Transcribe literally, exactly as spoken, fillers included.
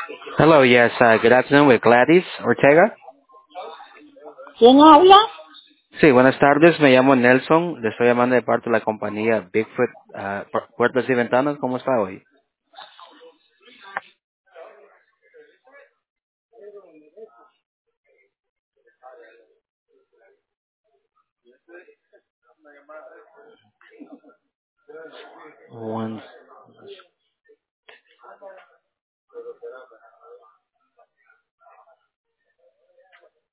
Hello, yes, uh, good afternoon with Gladys Ortega. ¿Quién habla? Sí, buenas tardes, me llamo Nelson, le estoy llamando de parte de la compañía Bigfoot uh, Pu- Puertas y Ventanas, ¿cómo está hoy? One.